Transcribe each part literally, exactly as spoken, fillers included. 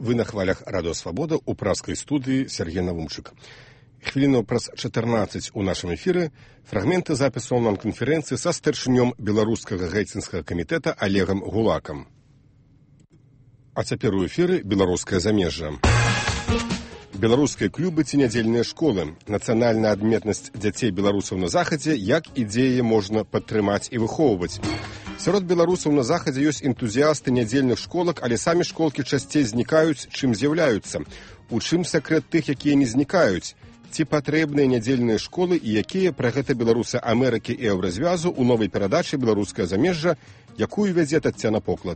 Вы на хвалях Радио Свобода у пражской студии Сергей Навумчик. Хвіліну праз чатырнаццаць у нашым эфіры фрагменты запісу онлайн-канферэнцыі са старшынём беларускага гельсінскага камітэта Олегам Гулакам. А цяпер у эфіры беларускае замежжа. Беларускія клубы ці нядзельныя школы. Нацыянальная адметнасць дзяцей беларусаў на захадзе, як ідзеі можна падтрымаць і выхоўваць. Сярод беларусаў на захадзе ёсць энтузіасты нядзельных школак, але самі школкі часцей знікаюць, чым з'яўляюцца. У чым сакрэт тых, якія не знікаюць? Ці патрэбныя нядзельныя школы і якія пра гэта беларусы Амерыкі і Еўразвязу ў новай перадачы «Беларускае замежжа», якую вядзе Таццяна Поклад.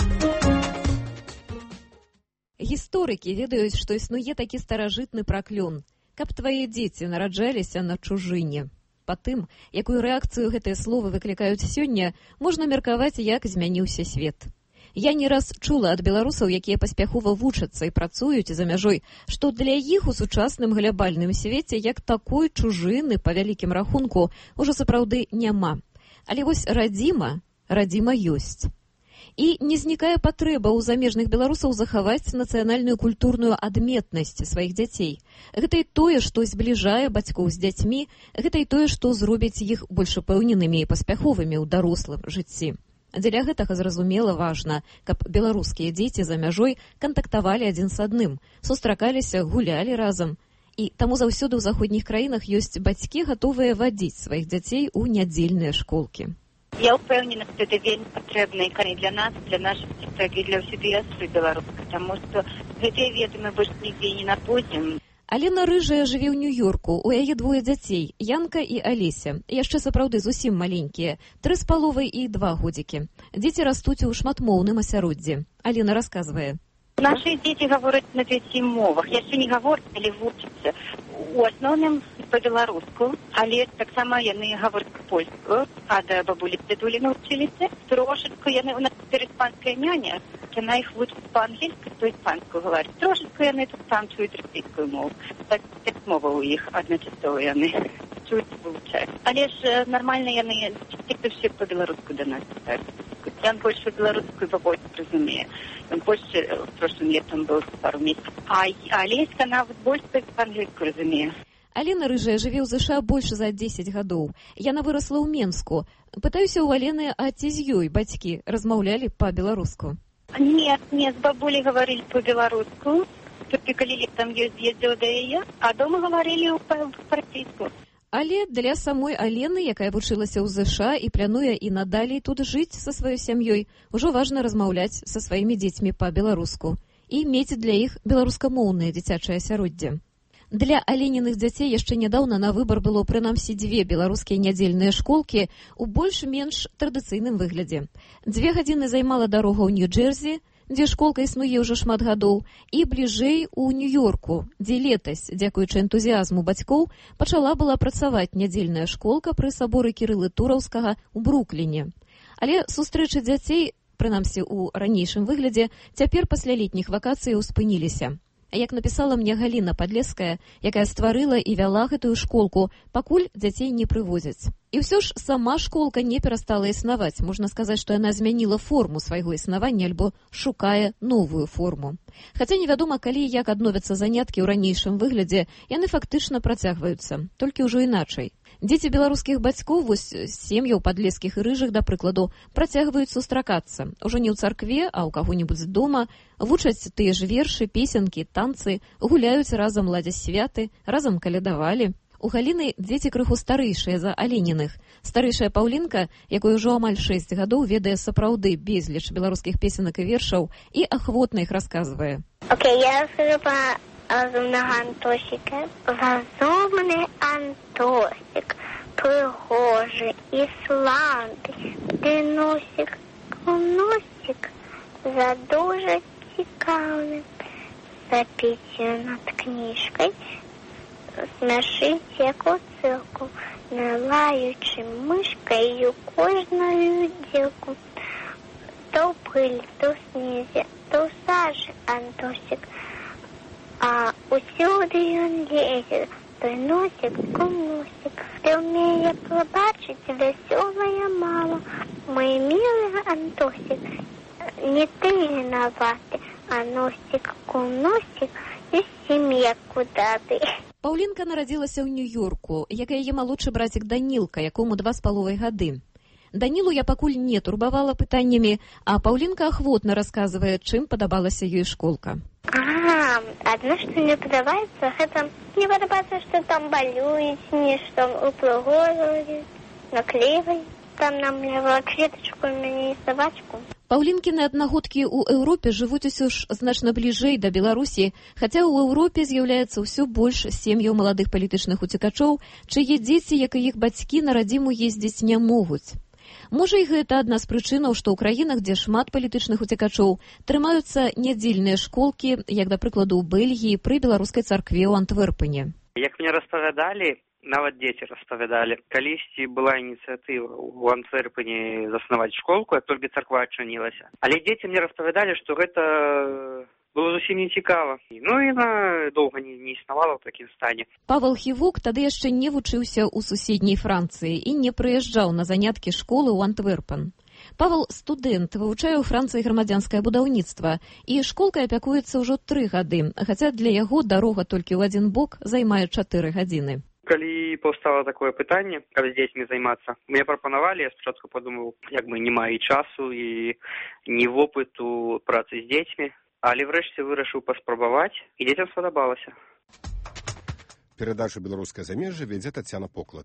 Гісторыкі ведаюць, што існуе такі старажытны праклён, каб твае дзеці нараджаліся на чужыне. Па тым, якую рэакцыю гэтыя словы выклікаюць сёння, можна меркаваць, як змяніўся свет. Я не раз чула ад беларусаў, якія паспяхова вучацца і працуюць за мяжой, што для іх у сучасным глябальным свеце як такой чужыны, па вялікім рахунку, ужо сапраўды няма. Але вось радзіма, радзіма ёсць. І не знікае патрэба ў замежных беларусаў захаваць нацыянальную культурную адметнасць сваіх дзяцей. Гэта і тое, што збліжае бацькоў з дзяцьмі, гэта і тое, што зробіць іх больш упэўненымі і паспяховымі ў дарослым жыцці. Дзеля гэтага зразумела важна, каб беларускія дзеці за мяжой кантактавалі адзін з адным, сустракаліся, гулялі разам. І таму заўсёды ў заходніх краінах ёсць бацькі, гатовыя вадзіць сваіх дзяцей у нядзельныя школкі. Я ўпэўнена, што гэта вельмі патрэбна і для нас, для нашых дзяцей і для ўсёй дыяспоры беларускай, таму што гэтыя веды мы больш нідзе не напойдзем. Алена Рыжая жыве ў Нью-Йорку, у яе двое дзяцей, Янка і Алеся, яшчэ сапраўды зусім маленькія, тры з паловай і два годзікі. Дзеці растуць у шматмоўным асяроддзі. Алена расказвае. Нашы дзеці гавораць на пяці мовах, яшчэ не гавораць, але вучацца. У асноўным па-беларуску, але таксама яны гавораць польску, ад бабулі дзядулі навучыліся. Трошечку яны, у нас цяпер іспанская няня, яна іх вучыць па-ангельску, то іспанску гаварыць. Трошечку яны тут там чуюць расійскую мову. Так, пяць моваў у іх адначасова яны чуюць і вывучаюць. Але ж нармальна яны часцей ўсе па-беларуску да нас чытаюць. Ён больш па-беларуску і па-польску разумее. Ён больш прошлым летом был пару месяцев. А Алеська нават больш па-ангельску разумее. Алена Рыжая жыве ў ЗША больш за дзесяць гадоў. Яна вырасла ў Менску. Пытаюся ў Алены, а ці з ёй бацькі размаўлялі па-беларуску? Нет, нет, з бабулей гаварылі па-беларуску. Толькі калі летом я з'ездзіла да яе, а дома гаварылі па-расійску. Але для самой Алены, якая вучылася ў ЗША і плануе і надалей тут жыць са сваёй сям'ёй, ужо важна размаўляць са сваімі дзецьмі па-беларуску і мець для іх беларускамоўнае дзіцячае асяроддзе. Для Алениных дзяцей яшчэ нядаўна на выбар было прынамсі дзве беларускія нядзельныя школкі ў больш-менш традыцыйным выглядзе. Дзве гадзіны займала дарога ў Нью-Джерсі, дзе школка існуе ўжо шмат гадоў, і бліжэй у Нью-Йорку, дзе летась, дзякуючы энтузіязму бацькоў, пачала была працаваць нядзельная школка пры саборы Кірылы Тураўскага ў Брукліне. Але сустрэчы дзяцей, прынамсі ў ранейшым выглядзе, цяпер пасля летніх вакацый успыніліся. Як напісала мне Галіна Падлеская, якая стварыла і вяла гэтую школку, пакуль дзяцей не прывозяць. І ўсё ж сама школка не перастала існаваць. Можна сказаць, што яна змяніла форму свайго існавання альбо шукае новую форму. Хаця невядома, калі і як адновяцца заняткі ў ранейшым выглядзе, яны фактычна працягваюцца, толькі ўжо іначай. Дзеці беларускіх бацькоў, вось сем'яў Падлескіх і Рыжых, да прыкладу, працягваюць сустракацца. Ужо не ў царкве, а ў каго-небудзь дома, вучаць тыя ж вершы, песенкі, танцы, гуляюць разам, ладзяць святы, разам калядавалі. У Галіны дзеці крыху старэйшыя за Алениных. Старэйшая Паўлінка, якой ужо амаль шэсць гадоў, ведае сапраўды безліч беларускіх песенак і вершаў і ахвотна іх расказвае. Окей, я раскажу про разумного Антосика. Разумный Антосик, пригожий і славний, де носик, носик, за дуже цікавим. Запіть над книжкой, смешить яку цирку, не лаючи мишкою кожною ділку. То в пилі, то в снізі, то в сажі Антосик, а усюди він лізе, той носик, кумусик. Ти вміє побачить веселая мало, мой милый Антосик, не ты виноватый, а носик куносик і сім'я кудады. Паўлінка нарадзілася ў Нью-Йорку, як і яе малодшы брацік Данілка, якому два з паловай гады. Данілу я пакуль не турбавала пытаннямі, а Паўлінка ахвотна расказвае, чым падабалася ёй школка. А, адно, што мне падабаецца, гэта мне падабаецца, што там балююць, нешта упрыгожваюць, наклейваюць. Там нам млявала кветачку, мяне і сабачку. Паўлінкіны аднагодкі ў Еўропе жывуць усё ж значна бліжэй да Беларусі, хаця ў Еўропе з'яўляецца ўсё больш сем'яў маладых палітычных уцекачоў, чые дзеці, як і іх бацькі, на радзіму ездзіць не могуць. Можа, і гэта адна з прычынаў, што ў краінах, дзе шмат палітычных уцекачоў, трымаюцца нядзельныя школкі, як, да прыкладу, у Бельгіі пры беларускай царкве ў Антверпене. Як мне распавядалі, нават дзеці распавядалі, калісьці была ініцыятыва ў Антверпене заснаваць школку, як толькі царква адчынілася. Але дзеці мне распавядалі, што гэта было зусім не цікава. Ну і яна доўга не, не існавала ў такім стане. Павел Хівук тады яшчэ не вучыўся ў суседняй Францыі і не прыязджаў на заняткі школы ў Антверпен. Павел студэнт, вывучае ў Францыі грамадзянскае будаўніцтва, і школкай апякуецца ўжо тры гады, хаця для яго дарога толькі ў адзін бок займае чатыры гадзіны. Калі паўстала такое пытанне, каб з дзецьмі займацца, мне прапанавалі, я спачатку падумаў, як бы няма і часу, і ні вопыту працы з дзецьмі, але врэшце вырашыў паспрабаваць, і дзецям спадабалася. Перадачу «Беларускае замежжа» вядзе Тацяна Поклад.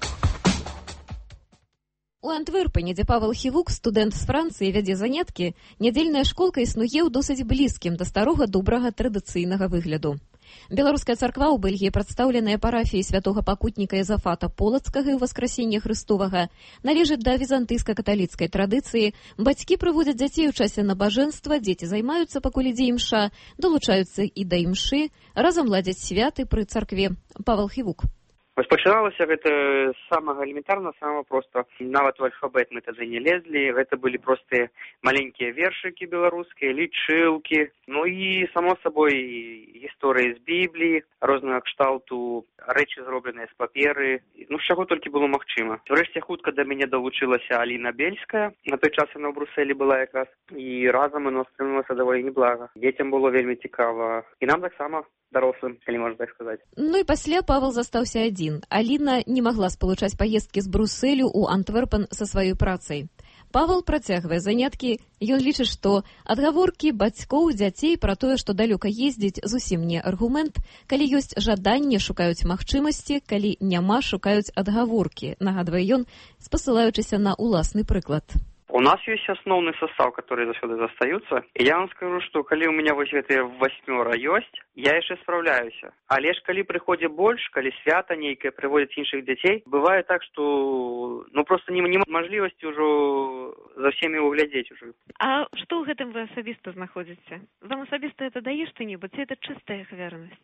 У Антверпене, дзе Павел Хівук, студэнт з Францыі, вядзе заняткі, нядзельная школка існуе ў досыць блізкім да старога добрага традыцыйнага выгляду. Беларуская царква ў Бельгіі, прадстаўленая парафіяй святога пакутніка Ізафата Полацкага і Воскресення Христовага, належыць да візантыйска-каталіцкай традыцыі. Бацькі прыводзяць дзяцей у часе набажэнства, дзеці займаюцца, пакуль ідзе імша, далучаюцца і да імшы, разам ладзяць святы пры царкве. Павел Хівук. Пачыналася гэта з самага элементарна, самага проста. Нават у альфабет мы тады не лезлі, гэта былі простыя маленькія вершыкі беларускія, лічылкі, ну і, само сабой, гісторыі з Бібліі, рознага кшталту, рэчы зробленыя з паперы, ну, з чаго толькі было магчыма. Врэшце хутка да мяне далучылася Аліна Бельская, на той час яна ў Брусэлі была якраз, і разам яно стрымалася даволі неблага. Дзецям было вельмі цікава, і нам таксама дарослым, калі можна так сказаць. Ну і пасля Павел застаўся адзін. Аліна не магла спалучаць паездкі з Брусэлю ў Антверпен са сваёй працай. Павел працягвае заняткі. Ён лічыць, што адгаворкі бацькоў дзяцей пра тое, што далёка ездзіць, зусім не аргумент. Калі ёсць жаданне, шукаюць магчымасці, калі няма, шукаюць адгаворкі, нагадвае ён, спасылаючыся на ўласны прыклад. У нас есть основный состав, который заўсёды застаюцца. И я вам скажу, что калі у меня вось гэтыя восьмёра ёсць, я яшчэ спраўляюся. Але ж калі прыходзі больш, калі свята нейкае прыводзяць іншых дзяцей, бывае так, что ну просто няма мажлівасці ўжо за всеми углядзець уже. А што ў гэтым вы асабіста знаходзіце? Вам асабіста это дае што-небудзь, ці это чыстая ахвярнасць?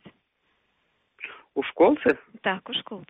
У школцы? Так, у школцы.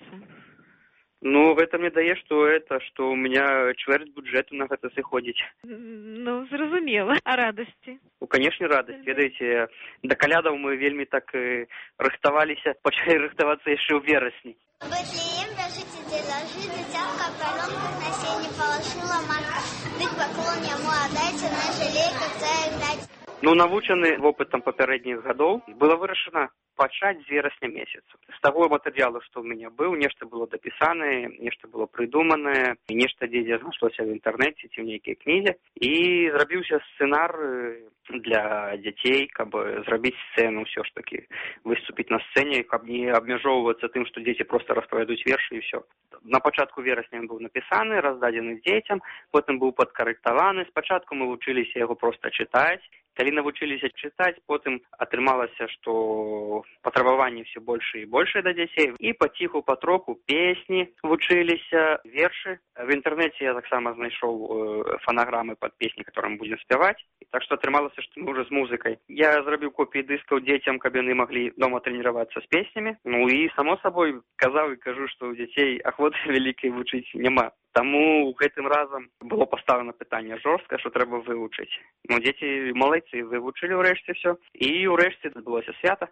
Ну, гэта мне дае, што это, што у меня чвэрць бюджэту на гэта сыходзіць. Ну, зразумела. А радасці? Ну, канешне, радасць. Ведаеце, да калядаў мы вельмі так э, рыхтаваліся, пачалі рыхтавацца яшчэ ў верасні. Бэтлеем бяжыце дзелажы, дзіцятка палёнках на сене палашыла матка. Дык паклон яму аддайце, на жалейках цаек дайце. Ну, навучаны вопытам папярэдніх гадоў, было вырашана пачаць з верасня месяца. З таго матэрыялу, што ў мяне быў, нешта было дапісанае, нешта было прыдуманае, нешта дзе знайшлося в інтэрнэце ці ў нейкай кнізе. І зрабіўся сцэнар для дзяцей, каб зрабіць сцэну ўсё ж такі, выступіць на сцэне, каб не абмяжоўвацца тым, што дзеці проста распавядуць вершы і ўсё. На пачатку верасня ён быў напісаны, раздадзены дзецям, потым быў падкарэктаваны. Спачатку мы вучыліся яго проста чытаць. Калі навучыліся чытаць, потым атрымалася, што патрабаванні ўсё больш і больш да дзяцей. І паціху, патроху песні вучыліся, вершы. В інтэрнэце я таксама знайшоў фанаграмы пад песні, которые мы будзем спяваць. Так што атрымалася, што мы ўжо з музыкай. Я зрабіў копіі дыскаў дзецям, каб яны маглі дома трэніравацца з песнямі. Ну і, само сабой, казаў і кажу, што ў дзяцей ахвоты вялікай вучыць няма. Таму гэтым разам было паставлена пытанне жорстка, што трэба вывучыць. Ну, дзеці малайцы вывучылі ўрэшце ўсё. І ўрэшце адбылося свята.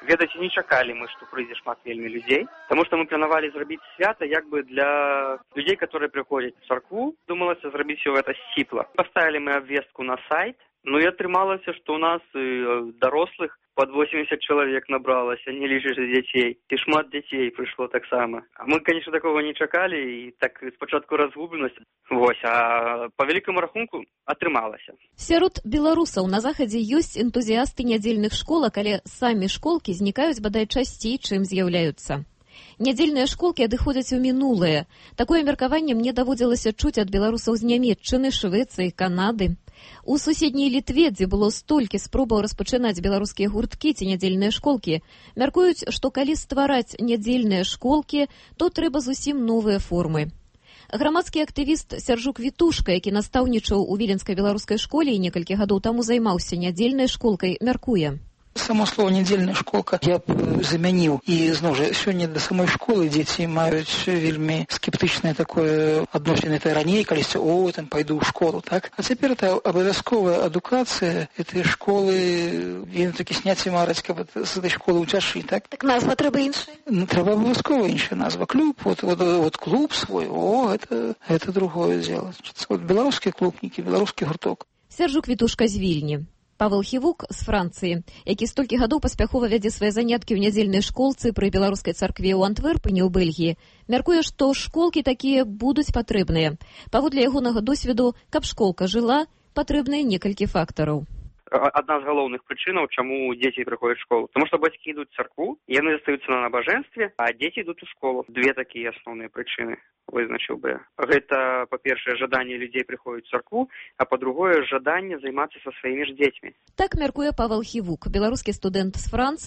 Ведаеце, не чакалі мы, што прыйдзе шмат вельмі людзей, таму што мы планавалі зрабіць свята як бы для людзей, которые прыходзяць у царкву. Думалася зрабіць усё гэта сціпла. Паставілі мы абвестку на сайт, ну і атрымалася, што ў нас дарослых под восемьдесят чалавек набралася, не лічачы дзяцей. І шмат дзяцей прыйшло таксама. Мы, конечно, такого не чакалі, і так спачатку разгубленасць. Вось, а па вялікаму рахунку атрымалася. Сярод беларусаў на захадзе ёсць энтузіасты нядзельных школак, але самі школкі знікаюць бадай часцей, чым з'яўляюцца. Нядзельныя школкі адыходзяць у мінулае. Такое меркаванне мне даводзілася чуць ад беларусаў з Нямецчыны, Швецыі, Канады. У суседняй Літве, дзе было столькі спробаў распачынаць беларускія гурткі ці нядзельныя школкі, мяркуюць, што калі ствараць нядзельныя школкі, то трэба зусім новыя формы. Грамадскі актывіст Сяржук Вітушка, які настаўнічаў у віленскай беларускай школе і некалькі гадоў таму займаўся нядзельнай школкай, мяркуе. Само слово «нядзельная школка» я б замяніў. І, зноў жа, сёння да самой школы дзеці маюць вельмі скептычнае такое адношенне. Это раней, калісьці, о, там, пайду ў школу, так? А цяпер это абавязковая адукацыя, этой школы, і такі сняці мараць, каб з этой школы ўцяшы, так? Так назва трэба іншая? Ну, трэба абавязкова іншая назва. Клуб, вот, вот, вот клуб свой, о, это, это другое дело. Вот беларускія клубнікі, беларускі гурток. Сяржук Вітушка з Вільні. Павел Хівук з Францыі, які столькі гадоў паспяхова вядзе свае заняткі ў нядзельнай школцы пры беларускай царкве ў Антверпене ў Бельгіі, мяркуе, што школкі такія будуць патрэбныя. Паводле ягонага досведу, каб школка жыла, патрэбныя некалькі фактараў. Одна з галоўных прычынаў, чаму дзеці прыходзяць у школу. Таму што бацькі ідуць у царкву, яны застаюцца на набажэнстве, а дзеці ідуць у школу. Две такія асноўныя прычыны вызначыў бы. Гэта, па-першае, жаданне людзей прыходзіць у царкву, а па-другое, жаданне займацца са сваімі ж дзецьмі. Так мяркуе Павел Хівук, беларускі студэнт з Францыі,